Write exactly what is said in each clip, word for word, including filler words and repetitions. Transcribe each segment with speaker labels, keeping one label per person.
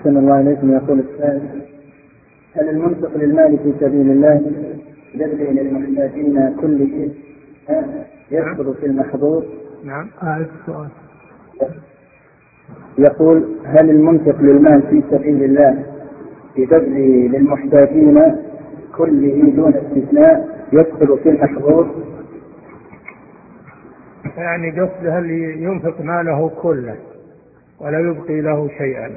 Speaker 1: أحسن الله إليكم. يقول السائل: هل المنفق للمال في سبيل الله يدعي للمحتاجين كل شيء يدخل في المحظور؟
Speaker 2: نعم. أعرف السؤال.
Speaker 1: يقول: هل المنفق للمال في سبيل الله يدعي للمحتاجين كله دون استثناء يدخل في المحظور؟
Speaker 2: يعني قصد هل ينفق ماله كله ولا يبقي له شيئا؟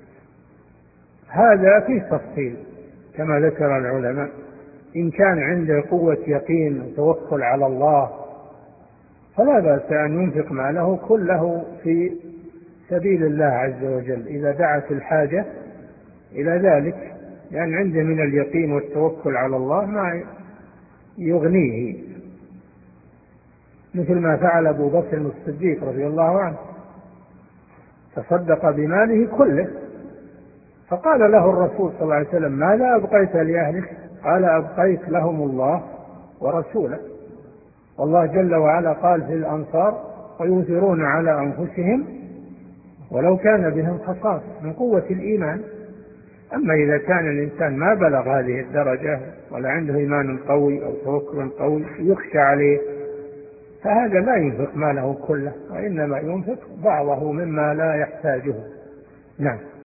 Speaker 2: هذا فيه تفصيل كما ذكر العلماء. إن كان عنده قوة يقين وتوكل على الله فلا بأس أن ينفق ماله كله في سبيل الله عز وجل إذا دعت الحاجة إلى ذلك، لأن يعني عنده من اليقين والتوكل على الله ما يغنيه، مثل ما فعل أبو بكر الصديق رضي الله عنه، تصدق بماله كله، فقال له الرسول صلى الله عليه وسلم: ماذا أبقيت لأهلك؟ قال: أبقيت لهم الله ورسوله. والله جل وعلا قال في الأنصار: ويؤثرون على أنفسهم ولو كان بهم خصاصة، من قوة الإيمان. أما إذا كان الإنسان ما بلغ هذه الدرجة ولا عنده إيمان قوي أو توكل قوي يخشى عليه، فهذا لا ينفق ماله كله، وإنما ينفق بعضه مما لا يحتاجه. نعم.